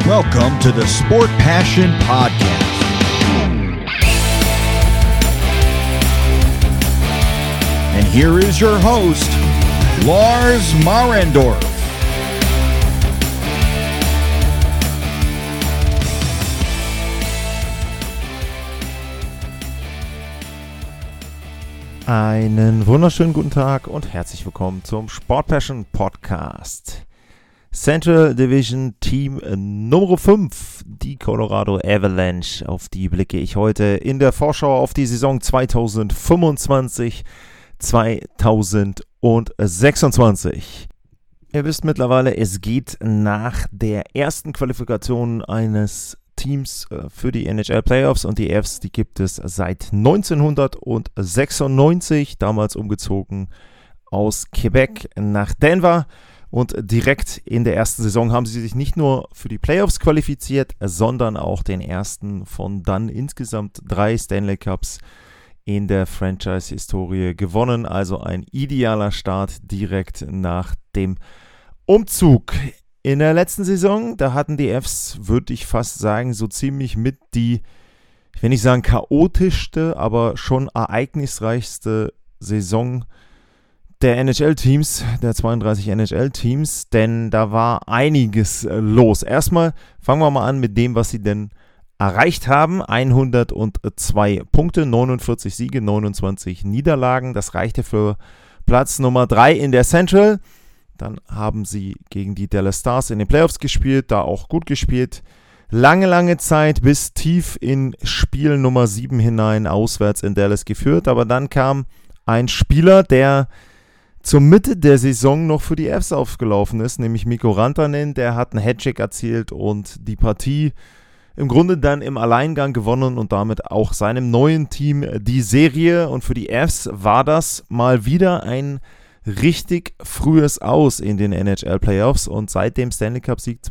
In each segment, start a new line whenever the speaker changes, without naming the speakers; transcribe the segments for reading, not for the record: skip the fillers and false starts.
Welcome to the Sport Passion Podcast. And here is your host, Lars Marendorf.
Einen wunderschönen guten Tag und herzlich willkommen zum Sport Passion Podcast. Central Division Team Nummer 5, die Colorado Avalanche, auf die blicke ich heute in der Vorschau auf die Saison 2025-2026. Ihr wisst mittlerweile, es geht nach der ersten Qualifikation eines Teams für die NHL Playoffs, und die Avs, die gibt es seit 1996, damals umgezogen aus Quebec nach Denver. Und direkt in der ersten Saison haben sie sich nicht nur für die Playoffs qualifiziert, sondern auch den ersten von dann insgesamt 3 Stanley Cups in der Franchise-Historie gewonnen. Also ein idealer Start direkt nach dem Umzug. In der letzten Saison, da hatten die Avs, würde ich fast sagen, so ziemlich mit die, ich will nicht sagen chaotischste, aber schon ereignisreichste Saison der NHL-Teams, der 32 NHL-Teams, denn da war einiges los. Erstmal fangen wir mal an mit dem, was sie denn erreicht haben. 102 Punkte, 49 Siege, 29 Niederlagen. Das reichte für Platz Nummer 3 in der Central. Dann haben sie gegen die Dallas Stars in den Playoffs gespielt, da auch gut gespielt. Lange Zeit bis tief in Spiel Nummer 7 hinein auswärts in Dallas geführt. Aber dann kam ein Spieler, der zur Mitte der Saison noch für die Avs aufgelaufen ist, nämlich Mikko Rantanen. Der hat einen Hattrick erzielt und die Partie im Grunde dann im Alleingang gewonnen und damit auch seinem neuen Team die Serie. Und für die Avs war das mal wieder ein richtig frühes Aus in den NHL-Playoffs, und seit dem Stanley Cup-Sieg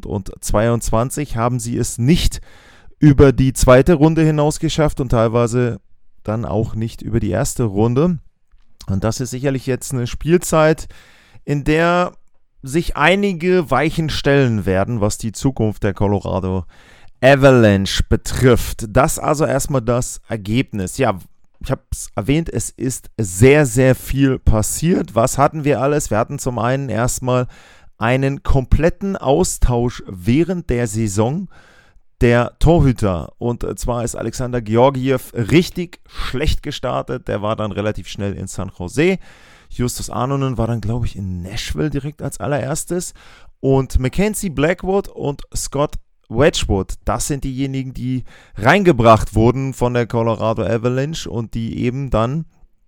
2022 haben sie es nicht über die zweite Runde hinaus geschafft und teilweise dann auch nicht über die erste Runde. Und das ist sicherlich jetzt eine Spielzeit, in der sich einige Weichen stellen werden, was die Zukunft der Colorado Avalanche betrifft. Das also erstmal das Ergebnis. Ja, ich habe es erwähnt, es ist sehr, sehr viel passiert. Was hatten wir alles? Wir hatten zum einen erstmal einen kompletten Austausch während der Saison der Torhüter. Und zwar ist Alexander Georgiev richtig schlecht gestartet. Der war dann relativ schnell in San Jose. Justus Arnonen war dann, glaube ich, in Nashville direkt als allererstes. Und Mackenzie Blackwood und Scott Wedgwood, das sind diejenigen, die reingebracht wurden von der Colorado Avalanche und die eben dann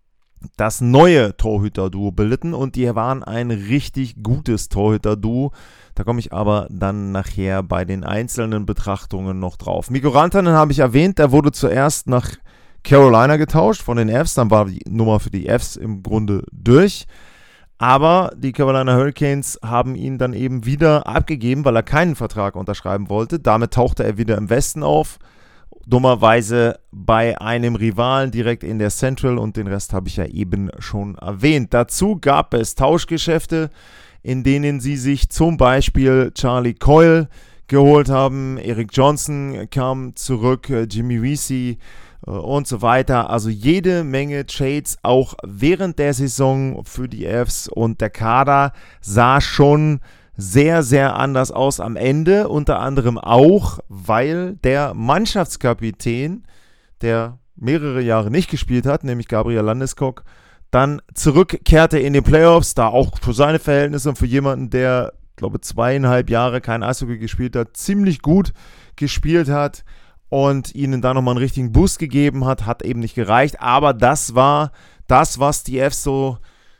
das neue Torhüter-Duo bildeten, und die waren ein richtig gutes Torhüter-Duo. Da komme ich aber dann nachher bei den einzelnen Betrachtungen noch drauf. Mikko Rantanen habe ich erwähnt, der wurde zuerst nach Carolina getauscht von den Avs, dann war die Nummer für die Avs im Grunde durch. Aber die Carolina Hurricanes haben ihn dann eben wieder abgegeben, weil er keinen Vertrag unterschreiben wollte. Damit tauchte er wieder im Westen auf. Dummerweise bei einem Rivalen direkt in der Central, und den Rest habe ich ja eben schon erwähnt. Dazu gab es Tauschgeschäfte, in denen sie sich zum Beispiel Charlie Coyle geholt haben. Erik Johnson kam zurück, Jimmy Vesey und so weiter. Also jede Menge Trades auch während der Saison für die Avs, und der Kader sah schon sehr, sehr anders aus am Ende, unter anderem auch, weil der Mannschaftskapitän, der mehrere Jahre nicht gespielt hat, nämlich Gabriel Landeskog, dann zurückkehrte in den Playoffs, da auch für seine Verhältnisse und für jemanden, der, glaube ich, 2,5 Jahre kein Eishockey gespielt hat, ziemlich gut gespielt hat und ihnen da nochmal einen richtigen Boost gegeben hat eben nicht gereicht. Aber das war das, was die Avs so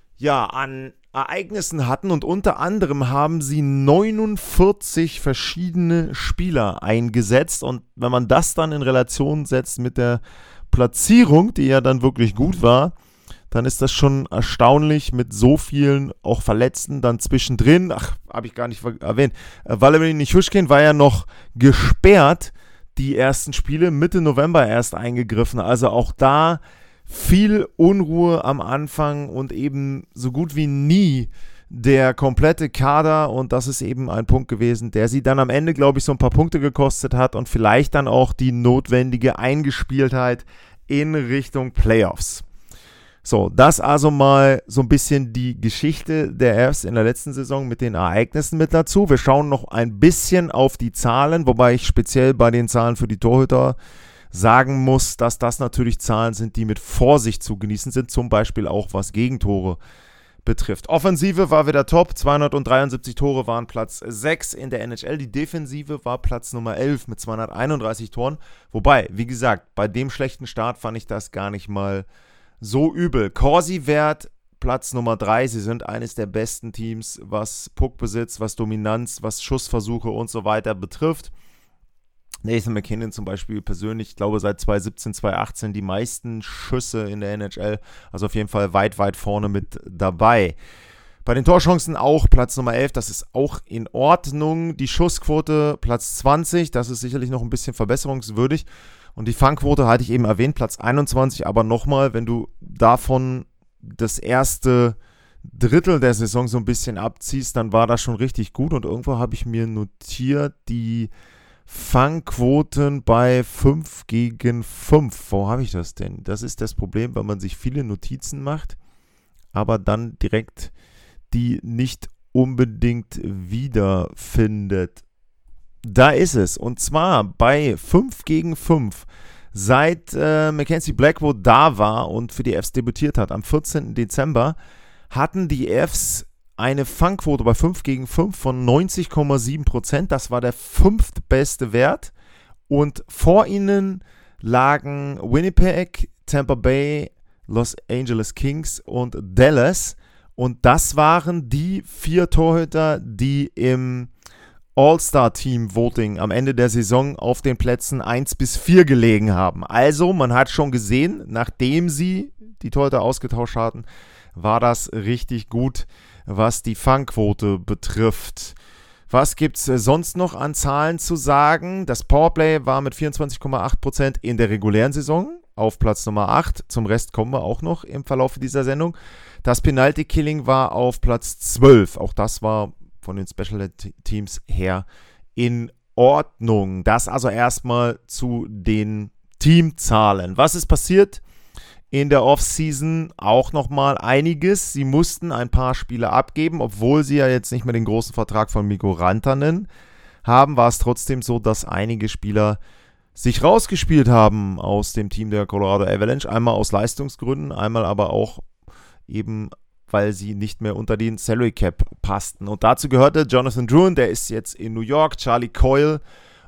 an Ereignissen hatten, und unter anderem haben sie 49 verschiedene Spieler eingesetzt, und wenn man das dann in Relation setzt mit der Platzierung, die ja dann wirklich gut war, dann ist das schon erstaunlich mit so vielen auch Verletzten dann zwischendrin. Habe ich gar nicht erwähnt. Valeri Nichushkin war ja noch gesperrt, die ersten Spiele, Mitte November erst eingegriffen. Also auch da viel Unruhe am Anfang und eben so gut wie nie der komplette Kader, und das ist eben ein Punkt gewesen, der sie dann am Ende, glaube ich, so ein paar Punkte gekostet hat und vielleicht dann auch die notwendige Eingespieltheit in Richtung Playoffs. So, das also mal so ein bisschen die Geschichte der Avs in der letzten Saison mit den Ereignissen mit dazu. Wir schauen noch ein bisschen auf die Zahlen, wobei ich speziell bei den Zahlen für die Torhüter sagen muss, dass das natürlich Zahlen sind, die mit Vorsicht zu genießen sind, zum Beispiel auch was Gegentore betrifft. Offensive war wieder top, 273 Tore waren Platz 6 in der NHL. Die Defensive war Platz Nummer 11 mit 231 Toren. Wobei, wie gesagt, bei dem schlechten Start fand ich das gar nicht mal so übel. Corsi-Wert Platz Nummer 3. Sie sind eines der besten Teams, was Puckbesitz, was Dominanz, was Schussversuche und so weiter betrifft. Nathan MacKinnon zum Beispiel persönlich, ich glaube seit 2017, 2018 die meisten Schüsse in der NHL, also auf jeden Fall weit, weit vorne mit dabei. Bei den Torchancen auch Platz Nummer 11, das ist auch in Ordnung. Die Schussquote Platz 20, das ist sicherlich noch ein bisschen verbesserungswürdig. Und die Fangquote hatte ich eben erwähnt, Platz 21, aber nochmal, wenn du davon das erste Drittel der Saison so ein bisschen abziehst, dann war das schon richtig gut. Und irgendwo habe ich mir notiert, die Fangquoten bei 5 gegen 5. Wo habe ich das denn? Das ist das Problem, wenn man sich viele Notizen macht, aber dann direkt die nicht unbedingt wiederfindet. Da ist es. Und zwar bei 5 gegen 5. Seit Mackenzie Blackwood da war und für die Avs debütiert hat, am 14. Dezember, hatten die Avs eine Fangquote bei 5 gegen 5 von 90,7%. Das war der 5. beste Wert. Und vor ihnen lagen Winnipeg, Tampa Bay, Los Angeles Kings und Dallas. Und das waren die 4 Torhüter, die im All-Star-Team-Voting am Ende der Saison auf den Plätzen 1 bis 4 gelegen haben. Also, man hat schon gesehen, nachdem sie die Torhüter ausgetauscht hatten, war das richtig gut, was die Fangquote betrifft. Was gibt es sonst noch an Zahlen zu sagen? Das Powerplay war mit 24,8% in der regulären Saison auf Platz Nummer 8. Zum Rest kommen wir auch noch im Verlauf dieser Sendung. Das Penalty-Killing war auf Platz 12. Auch das war von den Special Teams her in Ordnung. Das also erstmal zu den Teamzahlen. Was ist passiert? In der Offseason auch nochmal einiges. Sie mussten ein paar Spiele abgeben, obwohl sie ja jetzt nicht mehr den großen Vertrag von Mikko Rantanen haben, war es trotzdem so, dass einige Spieler sich rausgespielt haben aus dem Team der Colorado Avalanche. Einmal aus Leistungsgründen, einmal aber auch eben, weil sie nicht mehr unter den Salary Cap passten. Und dazu gehörte Jonathan Drouin, der ist jetzt in New York, Charlie Coyle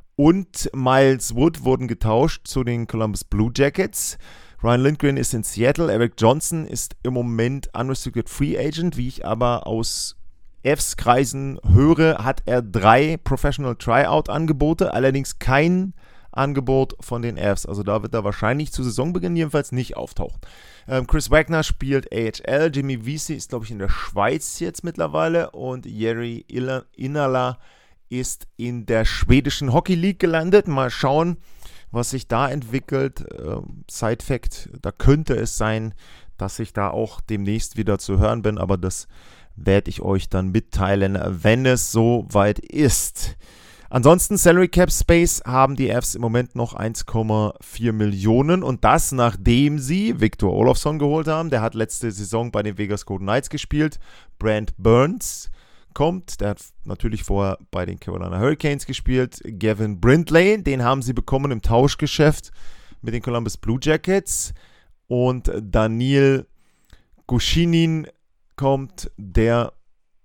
und Miles Wood wurden getauscht zu den Columbus Blue Jackets. Ryan Lindgren ist in Seattle, Eric Johnson ist im Moment Unrestricted Free Agent, wie ich aber aus Avs-Kreisen höre, hat er 3 Professional Tryout-Angebote, allerdings kein Angebot von den Avs, also da wird er wahrscheinlich zu Saisonbeginn jedenfalls nicht auftauchen. Chris Wagner spielt AHL, Jimmy Vesey ist glaube ich in der Schweiz jetzt mittlerweile und Jari Inala ist in der schwedischen Hockey League gelandet. Mal schauen, was sich da entwickelt. Side-Fact, da könnte es sein, dass ich da auch demnächst wieder zu hören bin, aber das werde ich euch dann mitteilen, wenn es soweit ist. Ansonsten Salary Cap Space haben die Avs im Moment noch 1,4 Millionen und das nachdem sie Victor Olofsson geholt haben. Der hat letzte Saison bei den Vegas Golden Knights gespielt. Brent Burns kommt, der hat natürlich vorher bei den Carolina Hurricanes gespielt. Gavin Brindley, den haben sie bekommen im Tauschgeschäft mit den Columbus Blue Jackets. Und Daniil Gushinin kommt, der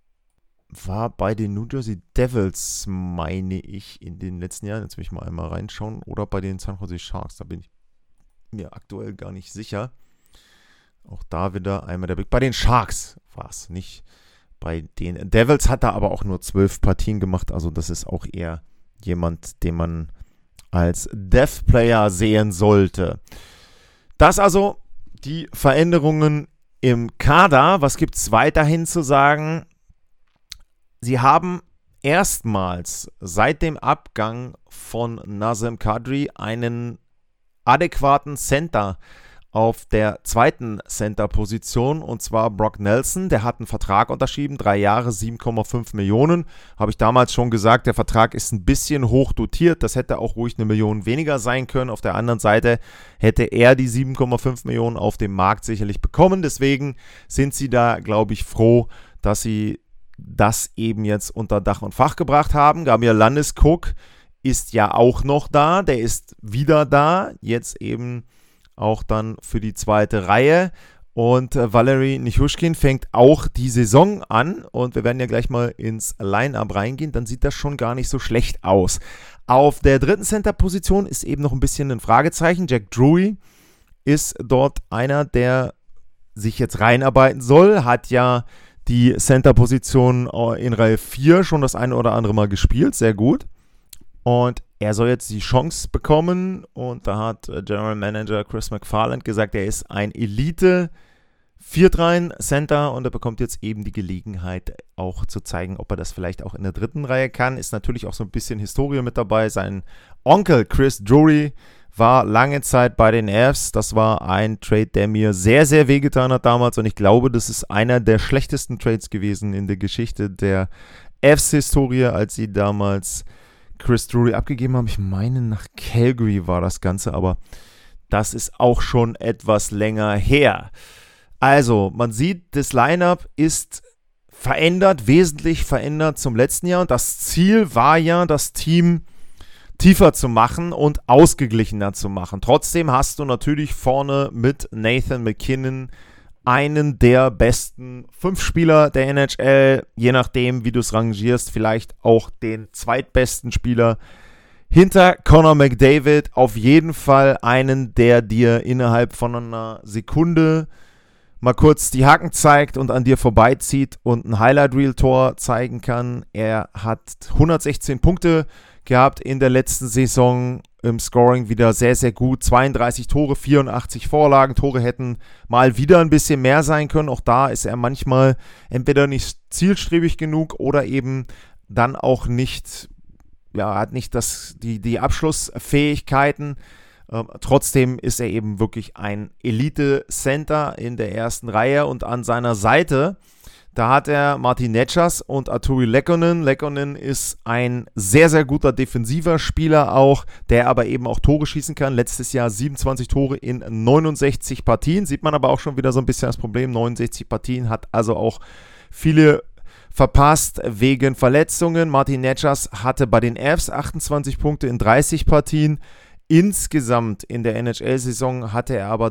war bei den New Jersey Devils, meine ich, in den letzten Jahren. Jetzt will ich mal einmal reinschauen. Oder bei den San Jose Sharks, da bin ich mir aktuell gar nicht sicher. Auch da wieder einmal der Blick. Bei den Sharks war es, nicht bei den Devils. Hat er aber auch nur 12 Partien gemacht. Also das ist auch eher jemand, den man als Dev-Player sehen sollte. Das also die Veränderungen im Kader. Was gibt es weiterhin zu sagen? Sie haben erstmals seit dem Abgang von Nazem Kadri einen adäquaten Center auf der zweiten Center-Position, und zwar Brock Nelson. Der hat einen Vertrag unterschrieben, 3 Jahre, 7,5 Millionen. Habe ich damals schon gesagt, der Vertrag ist ein bisschen hoch dotiert. Das hätte auch ruhig 1 Million weniger sein können. Auf der anderen Seite hätte er die 7,5 Millionen auf dem Markt sicherlich bekommen. Deswegen sind sie da, glaube ich, froh, dass sie das eben jetzt unter Dach und Fach gebracht haben. Gabriel Landeskog ist ja auch noch da. Der ist wieder da. Jetzt eben auch dann für die zweite Reihe. Und Valeri Nichushkin fängt auch die Saison an. Und wir werden ja gleich mal ins Line-Up reingehen. Dann sieht das schon gar nicht so schlecht aus. Auf der dritten Center-Position ist eben noch ein bisschen ein Fragezeichen. Jack Drury ist dort einer, der sich jetzt reinarbeiten soll. Hat ja die Center-Position in Reihe 4 schon das eine oder andere Mal gespielt. Sehr gut. Und er soll jetzt die Chance bekommen, und da hat General Manager Chris McFarland gesagt, er ist ein Elite-Viertreihen-Center und er bekommt jetzt eben die Gelegenheit, auch zu zeigen, ob er das vielleicht auch in der dritten Reihe kann. Ist natürlich auch so ein bisschen Historie mit dabei. Sein Onkel Chris Drury war lange Zeit bei den Avs. Das war ein Trade, der mir sehr, sehr wehgetan hat damals, und ich glaube, das ist einer der schlechtesten Trades gewesen in der Geschichte der Avs-Historie, als sie damals Chris Drury abgegeben haben. Ich meine, nach Calgary war das Ganze, aber das ist auch schon etwas länger her. Also, man sieht, das Lineup ist verändert, wesentlich verändert zum letzten Jahr, und das Ziel war ja, das Team tiefer zu machen und ausgeglichener zu machen. Trotzdem hast du natürlich vorne mit Nathan MacKinnon einen der besten 5 Spieler der NHL, je nachdem, wie du es rangierst, vielleicht auch den zweitbesten Spieler hinter Connor McDavid. Auf jeden Fall einen, der dir innerhalb von einer Sekunde mal kurz die Haken zeigt und an dir vorbeizieht und ein Highlight-Reel-Tor zeigen kann. Er hat 116 Punkte gehabt in der letzten Saison, im Scoring wieder sehr, sehr gut. 32 Tore, 84 Vorlagen. Tore hätten mal wieder ein bisschen mehr sein können. Auch da ist er manchmal entweder nicht zielstrebig genug oder eben dann auch nicht, ja, hat nicht die Abschlussfähigkeiten. Trotzdem ist er eben wirklich ein Elite-Center in der ersten Reihe, und an seiner Seite, da hat er Martin Necas und Artturi Lehkonen. Lehkonen ist ein sehr, sehr guter defensiver Spieler auch, der aber eben auch Tore schießen kann. Letztes Jahr 27 Tore in 69 Partien. Sieht man aber auch schon wieder so ein bisschen das Problem. 69 Partien, hat also auch viele verpasst wegen Verletzungen. Martin Necas hatte bei den Avs 28 Punkte in 30 Partien. Insgesamt in der NHL-Saison hatte er aber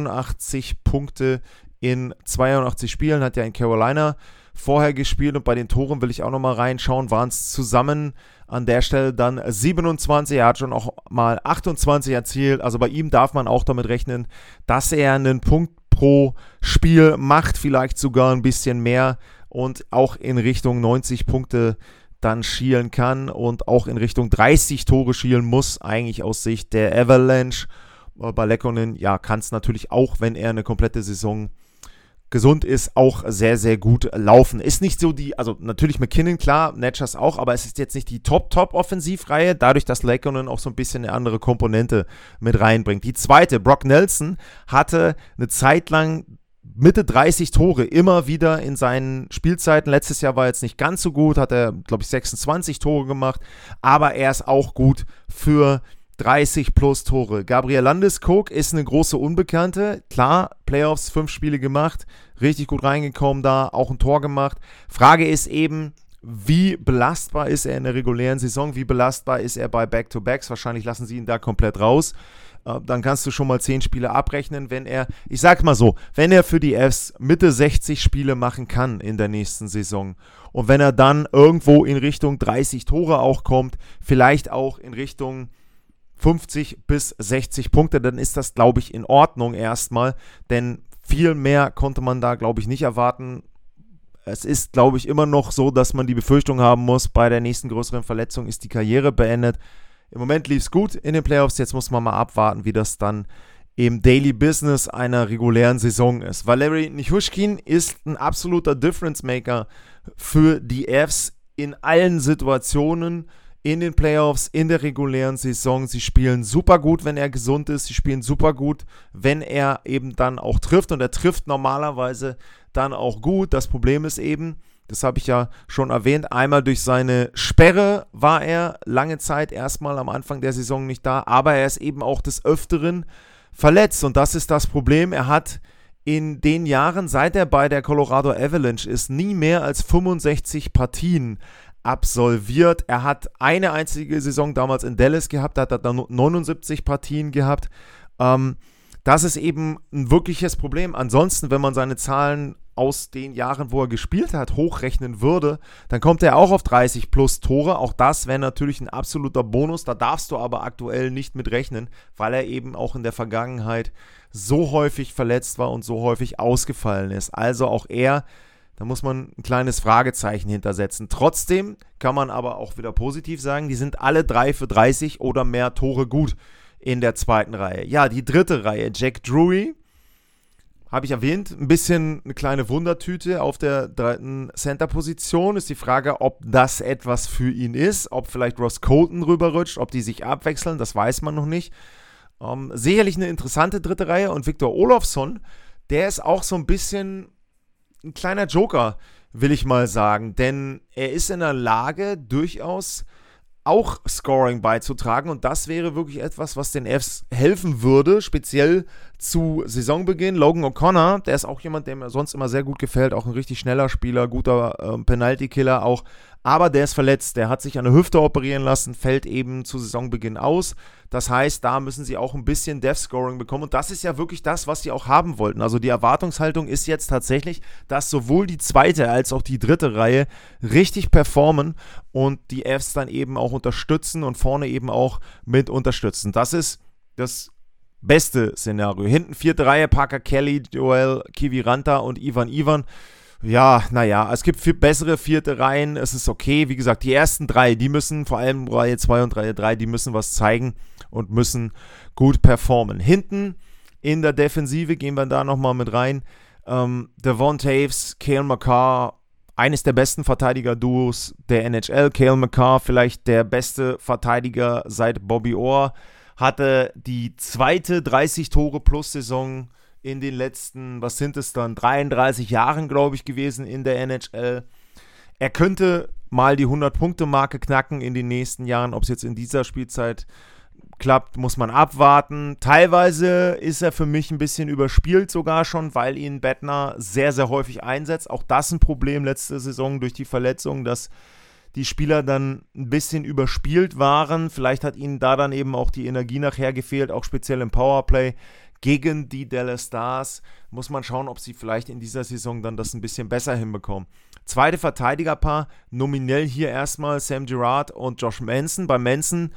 83 Punkte in 82 Spielen, hat ja in Carolina vorher gespielt, und bei den Toren will ich auch nochmal reinschauen, waren es zusammen an der Stelle dann 27, er hat schon auch mal 28 erzielt, also bei ihm darf man auch damit rechnen, dass er einen Punkt pro Spiel macht, vielleicht sogar ein bisschen mehr, und auch in Richtung 90 Punkte dann schielen kann und auch in Richtung 30 Tore schielen muss, eigentlich aus Sicht der Avalanche. Bei Lehkonen, ja, kann es natürlich auch, wenn er eine komplette Saison gesund ist, auch sehr, sehr gut laufen. Ist nicht so also natürlich MacKinnon, klar, Necas auch, aber es ist jetzt nicht die Top-Offensivreihe, dadurch, dass Lehkonen auch so ein bisschen eine andere Komponente mit reinbringt. Die zweite, Brock Nelson, hatte eine Zeit lang Mitte 30 Tore immer wieder in seinen Spielzeiten. Letztes Jahr war jetzt nicht ganz so gut, hat er, glaube ich, 26 Tore gemacht, aber er ist auch gut für 30 plus Tore. Gabriel Landeskog ist eine große Unbekannte. Klar, Playoffs, 5 Spiele gemacht, richtig gut reingekommen da, auch ein Tor gemacht. Frage ist eben, wie belastbar ist er in der regulären Saison? Wie belastbar ist er bei Back-to-Backs? Wahrscheinlich lassen sie ihn da komplett raus. Dann kannst du schon mal 10 Spiele abrechnen, wenn er, ich sag mal so, wenn er für die Avs Mitte 60 Spiele machen kann in der nächsten Saison, und wenn er dann irgendwo in Richtung 30 Tore auch kommt, vielleicht auch in Richtung 50 bis 60 Punkte, dann ist das, glaube ich, in Ordnung erstmal, denn viel mehr konnte man da, glaube ich, nicht erwarten. Es ist, glaube ich, immer noch so, dass man die Befürchtung haben muss, bei der nächsten größeren Verletzung ist die Karriere beendet. Im Moment lief es gut in den Playoffs, jetzt muss man mal abwarten, wie das dann im Daily Business einer regulären Saison ist. Valeri Nichushkin ist ein absoluter Difference Maker für die Avs in allen Situationen, in den Playoffs, in der regulären Saison. Sie spielen super gut, wenn er gesund ist. Sie spielen super gut, wenn er eben dann auch trifft. Und er trifft normalerweise dann auch gut. Das Problem ist eben, das habe ich ja schon erwähnt, einmal durch seine Sperre war er lange Zeit erstmal am Anfang der Saison nicht da. Aber er ist eben auch des Öfteren verletzt. Und das ist das Problem. Er hat in den Jahren, seit er bei der Colorado Avalanche ist, nie mehr als 65 Partien absolviert. Er hat eine einzige Saison damals in Dallas gehabt, da hat er dann 79 Partien gehabt. Das ist eben ein wirkliches Problem. Ansonsten, wenn man seine Zahlen aus den Jahren, wo er gespielt hat, hochrechnen würde, dann kommt er auch auf 30 plus Tore. Auch das wäre natürlich ein absoluter Bonus. Da darfst du aber aktuell nicht mit rechnen, weil er eben auch in der Vergangenheit so häufig verletzt war und so häufig ausgefallen ist. Also auch er, da muss man ein kleines Fragezeichen hintersetzen. Trotzdem kann man aber auch wieder positiv sagen, die sind alle 3 für 30 oder mehr Tore gut in der zweiten Reihe. Ja, die dritte Reihe, Jack Drury, habe ich erwähnt, ein bisschen eine kleine Wundertüte auf der dritten Center-Position. Ist die Frage, ob das etwas für ihn ist, ob vielleicht Ross Colton rüberrutscht, ob die sich abwechseln, das weiß man noch nicht. Sicherlich eine interessante dritte Reihe und Victor Olofsson, der ist auch so ein bisschen ein kleiner Joker, will ich mal sagen, denn er ist in der Lage, durchaus auch Scoring beizutragen und das wäre wirklich etwas, was den Fs helfen würde, speziell zu Saisonbeginn. Logan O'Connor, der ist auch jemand, der mir sonst immer sehr gut gefällt, auch ein richtig schneller Spieler, guter Penalty-Killer auch, aber der ist verletzt, der hat sich an der Hüfte operieren lassen, fällt eben zu Saisonbeginn aus. Das heißt, da müssen sie auch ein bisschen Death-Scoring bekommen und das ist ja wirklich das, was sie auch haben wollten. Also die Erwartungshaltung ist jetzt tatsächlich, dass sowohl die zweite als auch die dritte Reihe richtig performen und die Fs dann eben auch unterstützen und vorne eben auch mit unterstützen. Das ist das beste Szenario. Hinten vierte Reihe, Parker Kelly, Joel Kiviranta und Ivan. Ja, naja, es gibt viel bessere vierte Reihen, es ist okay. Wie gesagt, die ersten drei, die müssen, vor allem Reihe 2 und Reihe 3, die müssen was zeigen und müssen gut performen. Hinten in der Defensive gehen wir da nochmal mit rein. Devon Toews, Cale Makar, eines der besten Verteidiger-Duos der NHL. Cale Makar, vielleicht der beste Verteidiger seit Bobby Orr, hatte die zweite 30-Tore-Plus-Saison in den letzten, 33 Jahren, glaube ich, gewesen in der NHL. Er könnte mal die 100-Punkte-Marke knacken in den nächsten Jahren. Ob es jetzt in dieser Spielzeit klappt, muss man abwarten. Teilweise ist er für mich ein bisschen überspielt sogar schon, weil ihn Bettner sehr, sehr häufig einsetzt. Auch das ein Problem letzte Saison durch die Verletzung, dass die Spieler dann ein bisschen überspielt waren. Vielleicht hat ihnen da dann eben auch die Energie nachher gefehlt, auch speziell im Powerplay. Gegen die Dallas Stars muss man schauen, ob sie vielleicht in dieser Saison dann das ein bisschen besser hinbekommen. Zweite Verteidigerpaar, nominell hier erstmal Sam Girard und Josh Manson. Bei Manson,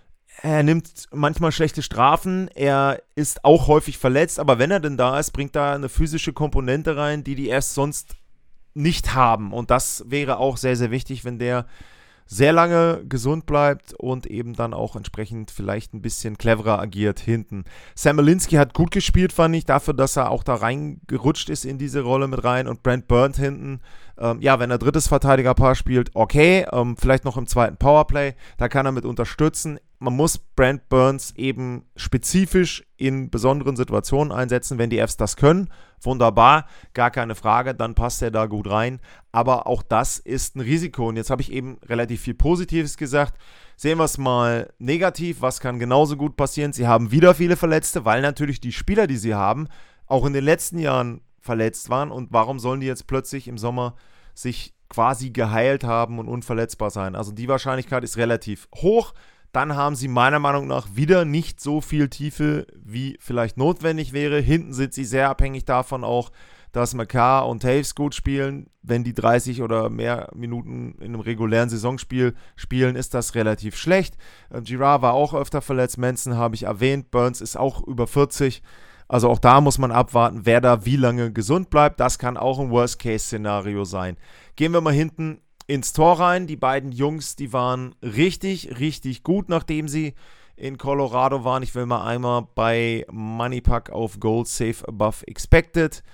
er nimmt manchmal schlechte Strafen, er ist auch häufig verletzt, aber wenn er denn da ist, bringt da eine physische Komponente rein, die erst sonst nicht haben. Und das wäre auch sehr, sehr wichtig, wenn der sehr lange gesund bleibt und eben dann auch entsprechend vielleicht ein bisschen cleverer agiert hinten. Sam Malinski hat gut gespielt, fand ich, dafür, dass er auch da reingerutscht ist in diese Rolle mit rein und Brent Burns hinten, wenn er drittes Verteidigerpaar spielt, okay, vielleicht noch im zweiten Powerplay, da kann er mit unterstützen. Man muss Brent Burns eben spezifisch in besonderen Situationen einsetzen, wenn die Fs das können. Wunderbar, gar keine Frage, dann passt er da gut rein. Aber auch das ist ein Risiko. Und jetzt habe ich eben relativ viel Positives gesagt. Sehen wir es mal negativ. Was kann genauso gut passieren? Sie haben wieder viele Verletzte, weil natürlich die Spieler, die sie haben, auch in den letzten Jahren verletzt waren. Und warum sollen die jetzt plötzlich im Sommer sich quasi geheilt haben und unverletzbar sein? Also die Wahrscheinlichkeit ist relativ hoch. Dann haben sie meiner Meinung nach wieder nicht so viel Tiefe, wie vielleicht notwendig wäre. Hinten sind sie sehr abhängig davon auch, dass Makar und Toews gut spielen. Wenn die 30 oder mehr Minuten in einem regulären Saisonspiel spielen, ist das relativ schlecht. Girard war auch öfter verletzt, Manson habe ich erwähnt, Burns ist auch über 40. Also auch da muss man abwarten, wer da wie lange gesund bleibt. Das kann auch ein Worst-Case-Szenario sein. Gehen wir mal hinten ins Tor rein. Die beiden Jungs, die waren richtig, richtig gut, nachdem sie in Colorado waren. Ich will mal einmal bei Moneypuck auf Goal Save Above Expected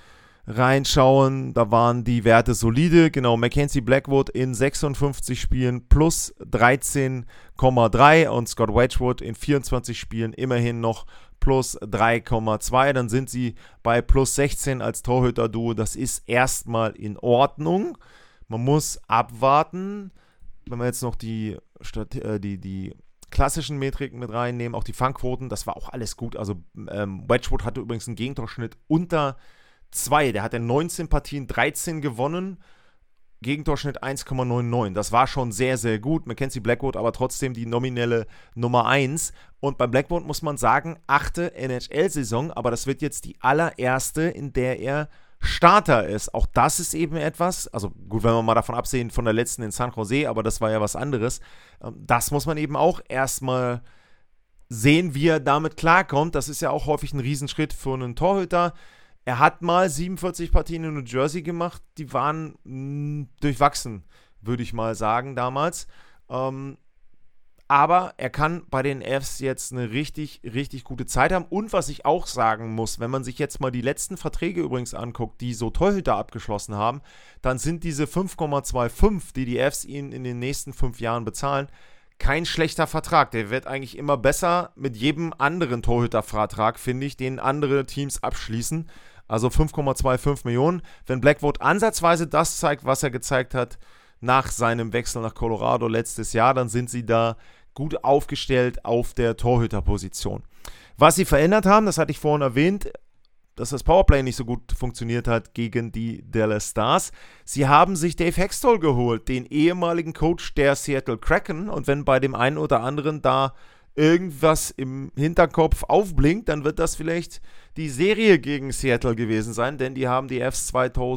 reinschauen, da waren die Werte solide. Genau, Mackenzie Blackwood in 56 Spielen plus 13,3 und Scott Wedgwood in 24 Spielen immerhin noch plus 3,2. Dann sind sie bei plus 16 als Torhüter-Duo. Das ist erstmal in Ordnung. Man muss abwarten, wenn wir jetzt noch die klassischen Metriken mit reinnehmen, auch die Fangquoten, das war auch alles gut. Also Wedgwood hatte übrigens einen Gegentorschnitt unter 2. Der hat in 19 Partien 13 gewonnen, Gegentorschnitt 1,99. Das war schon sehr, sehr gut. Mackenzie Blackwood aber trotzdem die nominelle Nummer 1. Und bei Blackwood muss man sagen, 8. NHL-Saison, aber das wird jetzt die allererste, in der er Starter ist. Auch das ist eben etwas, also gut, wenn wir mal davon absehen von der letzten in San Jose, aber das war ja was anderes. Das muss man eben auch erstmal sehen, wie er damit klarkommt. Das ist ja auch häufig ein Riesenschritt für einen Torhüter. Er hat mal 47 Partien in New Jersey gemacht, die waren durchwachsen, würde ich mal sagen, damals. Aber er kann bei den Fs jetzt eine richtig, richtig gute Zeit haben. Und was ich auch sagen muss, wenn man sich jetzt mal die letzten Verträge übrigens anguckt, die so Torhüter abgeschlossen haben, dann sind diese 5,25, die die Fs ihn in den nächsten 5 Jahren bezahlen, kein schlechter Vertrag. Der wird eigentlich immer besser mit jedem anderen Torhütervertrag, finde ich, den andere Teams abschließen. Also 5,25 Millionen. Wenn Blackwood ansatzweise das zeigt, was er gezeigt hat nach seinem Wechsel nach Colorado letztes Jahr, dann sind sie da gut aufgestellt auf der Torhüterposition. Was sie verändert haben, das hatte ich vorhin erwähnt, dass das Powerplay nicht so gut funktioniert hat gegen die Dallas Stars. Sie haben sich Dave Hextall geholt, den ehemaligen Coach der Seattle Kraken. Und wenn bei dem einen oder anderen da irgendwas im Hinterkopf aufblinkt, dann wird das vielleicht die Serie gegen Seattle gewesen sein, denn die haben die Fs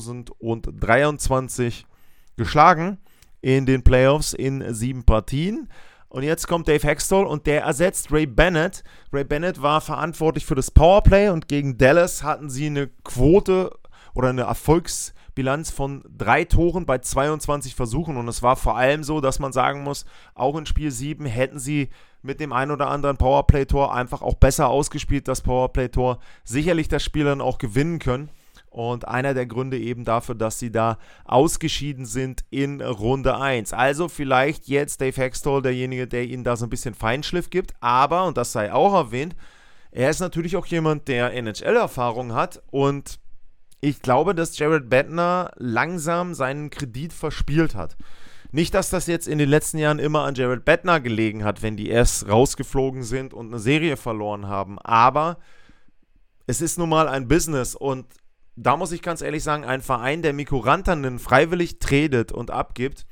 2023 geschlagen in den Playoffs in 7 Partien. Und jetzt kommt Dave Hextall und der ersetzt Ray Bennett. Ray Bennett war verantwortlich für das Powerplay und gegen Dallas hatten sie eine Quote oder eine Erfolgsbilanz von 3 Toren bei 22 Versuchen. Und es war vor allem so, dass man sagen muss, auch in Spiel 7 hätten sie mit dem ein oder anderen Powerplay-Tor einfach auch besser ausgespielt, das Powerplay-Tor. Sicherlich das Spiel dann auch gewinnen können. Und einer der Gründe eben dafür, dass sie da ausgeschieden sind in Runde 1. Also vielleicht jetzt Dave Hextall derjenige, der ihnen da so ein bisschen Feinschliff gibt. Aber, und das sei auch erwähnt, er ist natürlich auch jemand, der NHL-Erfahrung hat. Und ich glaube, dass Jared Bednar langsam seinen Kredit verspielt hat. Nicht, dass das jetzt in den letzten Jahren immer an Jared Bednar gelegen hat, wenn die erst rausgeflogen sind und eine Serie verloren haben. Aber es ist nun mal ein Business und da muss ich ganz ehrlich sagen, ein Verein, der Mikko Rantanen freiwillig tradet und abgibt,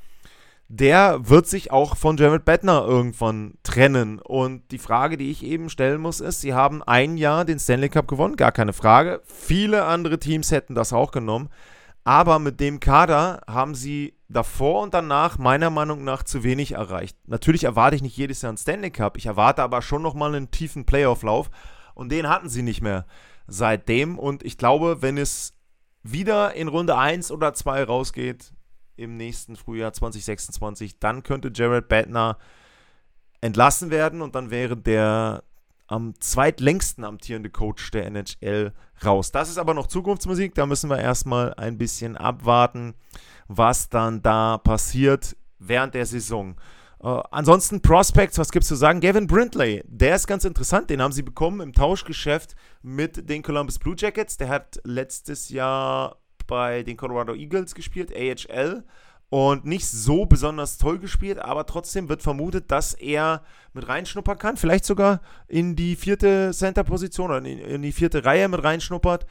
der wird sich auch von Jared Bednar irgendwann trennen. Und die Frage, die ich eben stellen muss, ist, sie haben ein Jahr den Stanley Cup gewonnen, gar keine Frage. Viele andere Teams hätten das auch genommen. Aber mit dem Kader haben sie davor und danach meiner Meinung nach zu wenig erreicht. Natürlich erwarte ich nicht jedes Jahr einen Stanley Cup, ich erwarte aber schon nochmal einen tiefen Playoff-Lauf und den hatten sie nicht mehr seitdem. Und ich glaube, wenn es wieder in Runde 1 oder 2 rausgeht im nächsten Frühjahr 2026, dann könnte Jared Bednar entlassen werden und dann wäre der am zweitlängsten amtierende Coach der NHL raus. Das ist aber noch Zukunftsmusik, da müssen wir erstmal ein bisschen abwarten, was dann da passiert während der Saison. Ansonsten Prospects, was gibt's zu sagen? Gavin Brindley, der ist ganz interessant, den haben sie bekommen im Tauschgeschäft mit den Columbus Blue Jackets. Der hat letztes Jahr bei den Colorado Eagles gespielt, AHL, und nicht so besonders toll gespielt, aber trotzdem wird vermutet, dass er mit reinschnuppern kann, vielleicht sogar in die 4. Center-Position oder in die 4. Reihe mit reinschnuppert.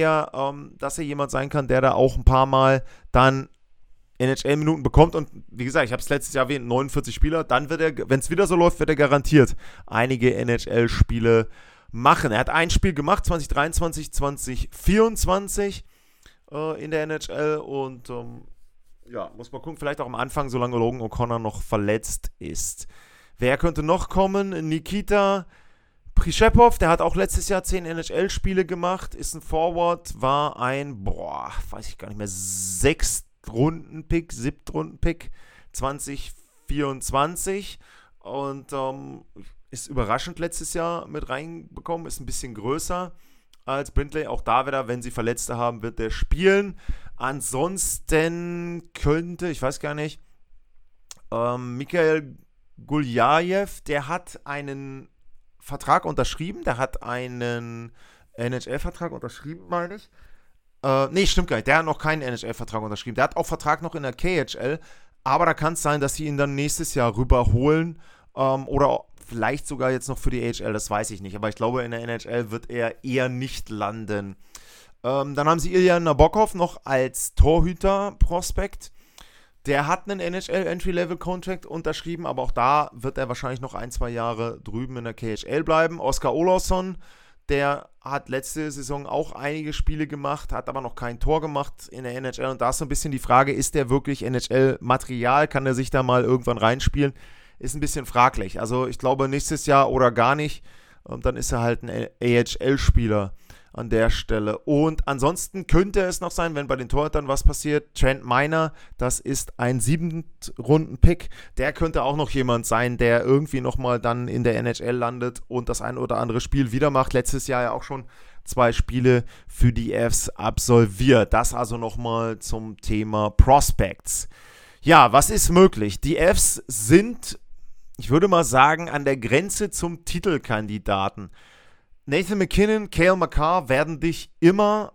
Dass er jemand sein kann, der da auch ein paar Mal dann NHL-Minuten bekommt und wie gesagt, ich habe es letztes Jahr erwähnt, 49 Spieler, dann wird er, wenn es wieder so läuft, wird er garantiert einige NHL-Spiele machen. Er hat ein Spiel gemacht, 2023, 2024 in der NHL und muss man gucken, vielleicht auch am Anfang, solange Logan O'Connor noch verletzt ist. Wer könnte noch kommen? Nikita Prischepov, der hat auch letztes Jahr 10 NHL-Spiele gemacht, ist ein Forward, war ein, weiß ich gar nicht mehr, 6-Runden-Pick, 7-Runden-Pick 2024 und ist überraschend letztes Jahr mit reinbekommen, ist ein bisschen größer, als Brindley. Auch da wieder, wenn sie Verletzte haben, wird der spielen. Ansonsten könnte, ich weiß gar nicht, Mikhail Guljajew, der hat einen Vertrag unterschrieben. Der hat einen NHL-Vertrag unterschrieben, meine ich. Nee, stimmt gar nicht. Der hat noch keinen NHL-Vertrag unterschrieben. Der hat auch Vertrag noch in der KHL. Aber da kann es sein, dass sie ihn dann nächstes Jahr rüberholen. Oder vielleicht sogar jetzt noch für die AHL. Das weiß ich nicht. Aber ich glaube, in der NHL wird er eher nicht landen. Dann haben sie Ilya Nabokov noch als Torhüter-Prospekt. Der hat einen NHL-Entry-Level-Contract unterschrieben. Aber auch da wird er wahrscheinlich noch 1-2 Jahre drüben in der KHL bleiben. Oskar Olausson, der hat letzte Saison auch einige Spiele gemacht, hat aber noch kein Tor gemacht in der NHL. Und da ist so ein bisschen die Frage, ist der wirklich NHL-Material? Kann er sich da mal irgendwann reinspielen? Ist ein bisschen fraglich. Also ich glaube nächstes Jahr oder gar nicht. Dann ist er halt ein AHL-Spieler an der Stelle. Und ansonsten könnte es noch sein, wenn bei den Torhütern was passiert, Trent Miner, das ist ein 7-Runden-Pick, der könnte auch noch jemand sein, der irgendwie nochmal dann in der NHL landet und das ein oder andere Spiel wieder macht. Letztes Jahr ja auch schon 2 Spiele für die Avs absolviert. Das also nochmal zum Thema Prospects. Ja, was ist möglich? Die Avs sind, ich würde mal sagen, an der Grenze zum Titelkandidaten. Nathan MacKinnon, Cale Makar werden dich immer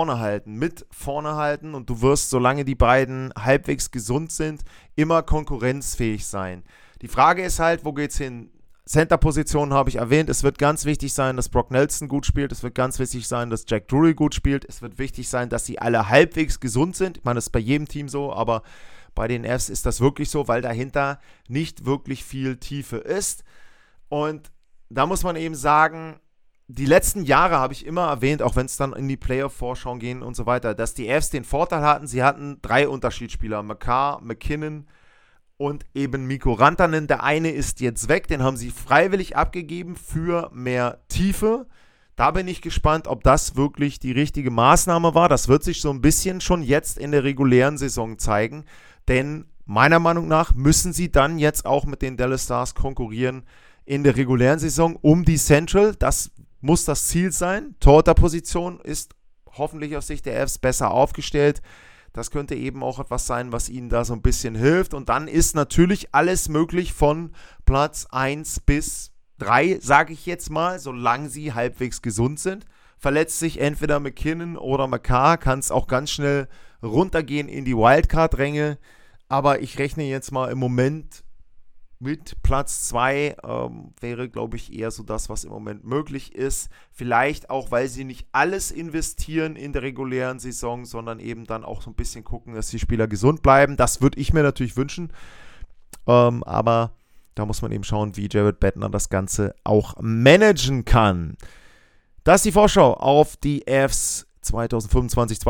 mit vorne halten und du wirst, solange die beiden halbwegs gesund sind, immer konkurrenzfähig sein. Die Frage ist halt, wo geht's hin? Center-Position habe ich erwähnt. Es wird ganz wichtig sein, dass Brock Nelson gut spielt. Es wird ganz wichtig sein, dass Jack Drury gut spielt. Es wird wichtig sein, dass sie alle halbwegs gesund sind. Ich meine, das ist bei jedem Team so, aber bei den Avs ist das wirklich so, weil dahinter nicht wirklich viel Tiefe ist. Und da muss man eben sagen, die letzten Jahre habe ich immer erwähnt, auch wenn es dann in die Playoff-Vorschau gehen und so weiter, dass die Avs den Vorteil hatten, sie hatten 3 Unterschiedsspieler, Makar, MacKinnon und eben Mikko Rantanen. Der eine ist jetzt weg, den haben sie freiwillig abgegeben für mehr Tiefe. Da bin ich gespannt, ob das wirklich die richtige Maßnahme war. Das wird sich so ein bisschen schon jetzt in der regulären Saison zeigen, denn meiner Meinung nach müssen sie dann jetzt auch mit den Dallas Stars konkurrieren in der regulären Saison um die Central. Das muss das Ziel sein. Torhüterposition ist hoffentlich aus Sicht der Avs besser aufgestellt. Das könnte eben auch etwas sein, was ihnen da so ein bisschen hilft. Und dann ist natürlich alles möglich von Platz 1 bis 3, sage ich jetzt mal, solange sie halbwegs gesund sind. Verletzt sich entweder MacKinnon oder Makar, kann es auch ganz schnell runtergehen in die Wildcard-Ränge. Aber ich rechne jetzt mal im Moment mit Platz 2, wäre, glaube ich, eher so das, was im Moment möglich ist. Vielleicht auch, weil sie nicht alles investieren in der regulären Saison, sondern eben dann auch so ein bisschen gucken, dass die Spieler gesund bleiben. Das würde ich mir natürlich wünschen. Aber da muss man eben schauen, wie Jared Bednar das Ganze auch managen kann. Das ist die Vorschau auf die Avs 2025,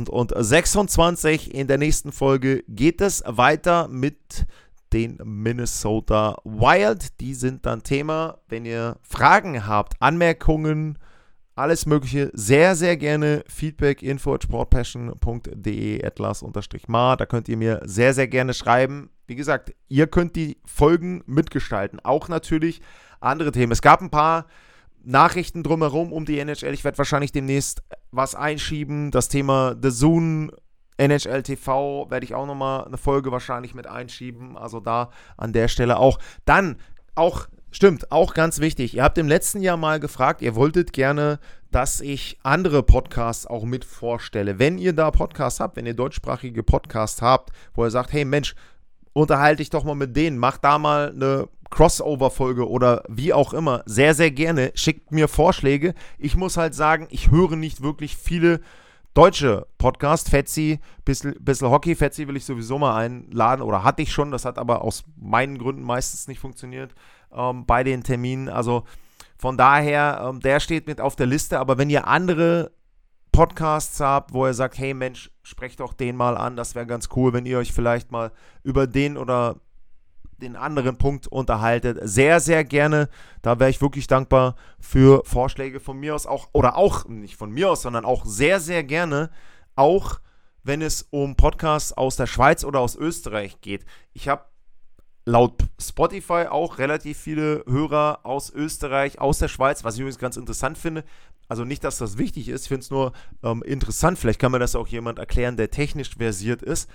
2026. In der nächsten Folge geht es weiter mit den Minnesota Wild. Die sind dann Thema. Wenn ihr Fragen habt, Anmerkungen, alles Mögliche, sehr, sehr gerne Feedback info@sportpassion.de @Lars_Mar. Da könnt ihr mir sehr, sehr gerne schreiben. Wie gesagt, ihr könnt die Folgen mitgestalten. Auch natürlich andere Themen. Es gab ein paar Nachrichten drumherum um die NHL. Ich werde wahrscheinlich demnächst was einschieben. Das Thema The Zone, NHL TV werde ich auch nochmal eine Folge wahrscheinlich mit einschieben. Also da an der Stelle auch. Dann auch, stimmt, auch ganz wichtig. Ihr habt im letzten Jahr mal gefragt, ihr wolltet gerne, dass ich andere Podcasts auch mit vorstelle. Wenn ihr da Podcasts habt, wenn ihr deutschsprachige Podcasts habt, wo ihr sagt, hey Mensch, unterhalte dich doch mal mit denen, mach da mal eine Crossover-Folge oder wie auch immer, sehr, sehr gerne. Schickt mir Vorschläge. Ich muss halt sagen, ich höre nicht wirklich viele deutsche Podcast, Fetzi, bisschen Hockey, Fetzi will ich sowieso mal einladen oder hatte ich schon, das hat aber aus meinen Gründen meistens nicht funktioniert bei den Terminen, also von daher, der steht mit auf der Liste, aber wenn ihr andere Podcasts habt, wo ihr sagt, hey Mensch, sprecht doch den mal an, das wäre ganz cool, wenn ihr euch vielleicht mal über den oder den anderen Punkt unterhaltet. Sehr, sehr gerne. Da wäre ich wirklich dankbar für Vorschläge von mir aus auch, oder auch nicht von mir aus, sondern auch sehr, sehr gerne, auch wenn es um Podcasts aus der Schweiz oder aus Österreich geht. Ich habe laut Spotify auch relativ viele Hörer aus Österreich, aus der Schweiz, was ich übrigens ganz interessant finde. Also nicht, dass das wichtig ist, ich finde es nur interessant. Vielleicht kann mir das auch jemand erklären, der technisch versiert ist.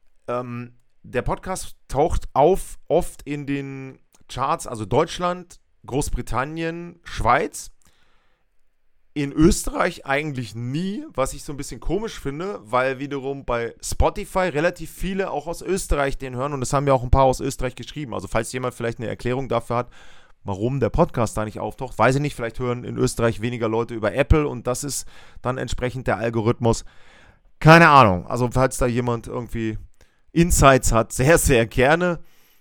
Der Podcast taucht auf oft in den Charts, also Deutschland, Großbritannien, Schweiz. In Österreich eigentlich nie, was ich so ein bisschen komisch finde, weil wiederum bei Spotify relativ viele auch aus Österreich den hören und es haben ja auch ein paar aus Österreich geschrieben. Also falls jemand vielleicht eine Erklärung dafür hat, warum der Podcast da nicht auftaucht, weiß ich nicht. Vielleicht hören in Österreich weniger Leute über Apple und das ist dann entsprechend der Algorithmus. Keine Ahnung. Also falls da jemand irgendwie Insights hat, sehr, sehr gerne.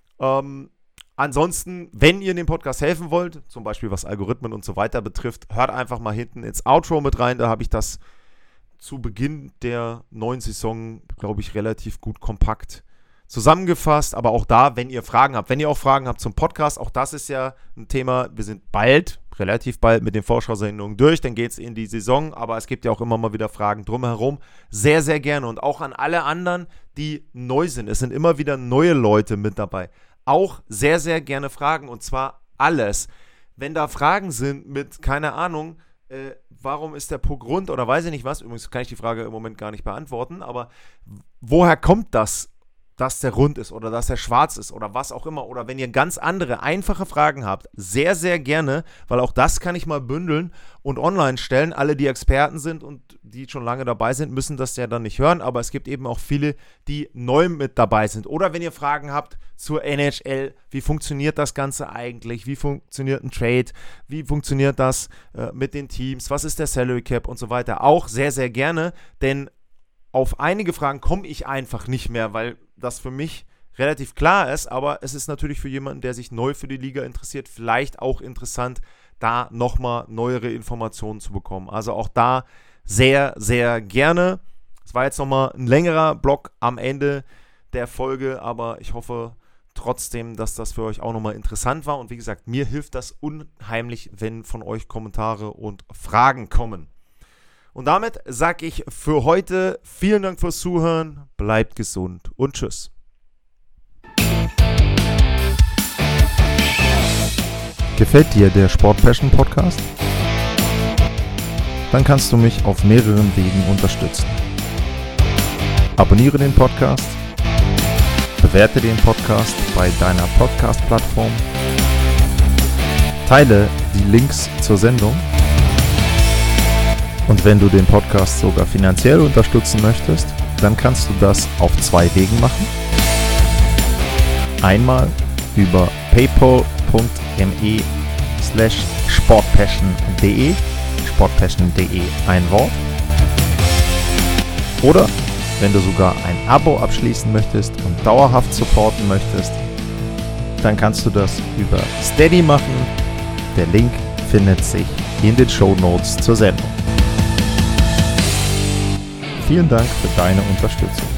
Ansonsten, wenn ihr dem Podcast helfen wollt, zum Beispiel was Algorithmen und so weiter betrifft, hört einfach mal hinten ins Outro mit rein. Da habe ich das zu Beginn der neuen Saison, glaube ich, relativ gut kompakt zusammengefasst. Aber auch da, wenn ihr Fragen habt zum Podcast, auch das ist ja ein Thema. Wir sind relativ bald mit den Vorschau-Sendungen durch, dann geht es in die Saison. Aber es gibt ja auch immer mal wieder Fragen drumherum. Sehr, sehr gerne. Und auch an alle anderen, die neu sind. Es sind immer wieder neue Leute mit dabei. Auch sehr, sehr gerne Fragen und zwar alles. Wenn da Fragen sind mit, keine Ahnung, warum ist der Puck rund oder weiß ich nicht was, übrigens kann ich die Frage im Moment gar nicht beantworten, aber woher kommt das, dass der rund ist oder dass er schwarz ist oder was auch immer, oder wenn ihr ganz andere, einfache Fragen habt, sehr, sehr gerne, weil auch das kann ich mal bündeln und online stellen. Alle, die Experten sind und die schon lange dabei sind, müssen das ja dann nicht hören, aber es gibt eben auch viele, die neu mit dabei sind. Oder wenn ihr Fragen habt zur NHL, wie funktioniert das Ganze eigentlich, wie funktioniert ein Trade, wie funktioniert das mit den Teams, was ist der Salary Cap und so weiter, auch sehr, sehr gerne, denn auf einige Fragen komme ich einfach nicht mehr, weil das für mich relativ klar ist, aber es ist natürlich für jemanden, der sich neu für die Liga interessiert, vielleicht auch interessant, da nochmal neuere Informationen zu bekommen. Also auch da sehr, sehr gerne. Es war jetzt nochmal ein längerer Block am Ende der Folge, aber ich hoffe trotzdem, dass das für euch auch nochmal interessant war. Und wie gesagt, mir hilft das unheimlich, wenn von euch Kommentare und Fragen kommen. Und damit sage ich für heute vielen Dank fürs Zuhören, bleibt gesund und tschüss.
Gefällt dir der Sport Passion Podcast? Dann kannst du mich auf mehreren Wegen unterstützen. Abonniere den Podcast, bewerte den Podcast bei deiner Podcast-Plattform, teile die Links zur Sendung. Und wenn du den Podcast sogar finanziell unterstützen möchtest, dann kannst du das auf 2 Wegen machen. Einmal über paypal.me/sportpassion.de, sportpassion.de ein Wort. Oder wenn du sogar ein Abo abschließen möchtest und dauerhaft supporten möchtest, dann kannst du das über Steady machen. Der Link findet sich in den Shownotes zur Sendung. Vielen Dank für deine Unterstützung.